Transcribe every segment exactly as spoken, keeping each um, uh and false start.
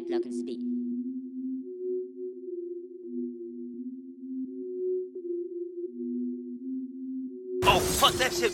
Camp Lock and Speed. Oh, fuck that shit.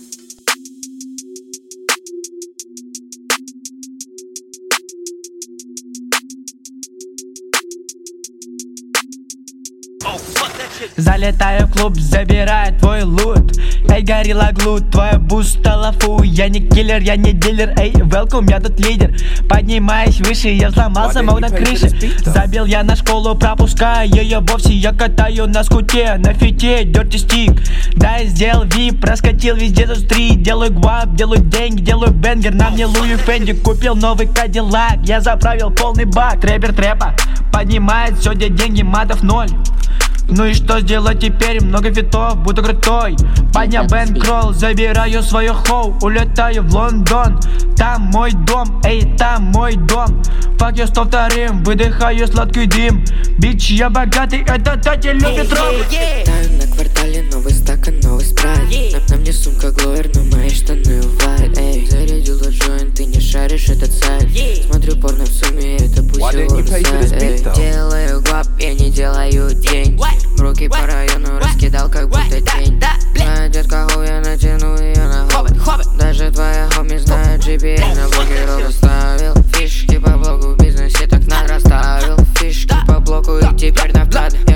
Залетаю в клуб, забираю твой лут. Эй, горилла глут, твоя буст стала фу. Я не киллер, я не дилер, эй, welcome, я тут лидер. Поднимаюсь выше, я взломался, мол, на крыше. Забил я на школу, пропускаю ее вовсе. Я катаю на скуте, на фите, dirty stick. Да, я сделал вип, проскочил везде за стрит. Делаю гвап, делаю деньги, делаю бенгер. На мне Луи Фенди, купил новый Кадиллак. Я заправил полный бак, трэпер трэпа поднимает сегодня деньги, матов ноль. Ну и что сделать теперь? Много фитов, буду крутой. Поднял бэнкролл, забираю свое хоу. Улетаю в Лондон, там мой дом, эй, там мой дом. Фак, я сто вторым, выдыхаю сладкий дым. Бич, я богатый, это Тати любит роб. Летаю на квартале, новый стакан, новый спрайт. На, на мне сумка Гловер, но мои штаны white. Эй, зарядил тот джойнт, ты не шаришь этот сайт. Смотрю порно в сумме, это пусть его на сайт. Эй, делаю гвап, я не делаю деньги. Руки по району раскидал, как будто день. Твоя детка хуй, я натяну ее на хоббит. Даже твоя хоми знает джи пи эс, на блогеров оставил. Фишки по блоку в бизнесе так нарасставил. Фишки по блоку и теперь на вклад.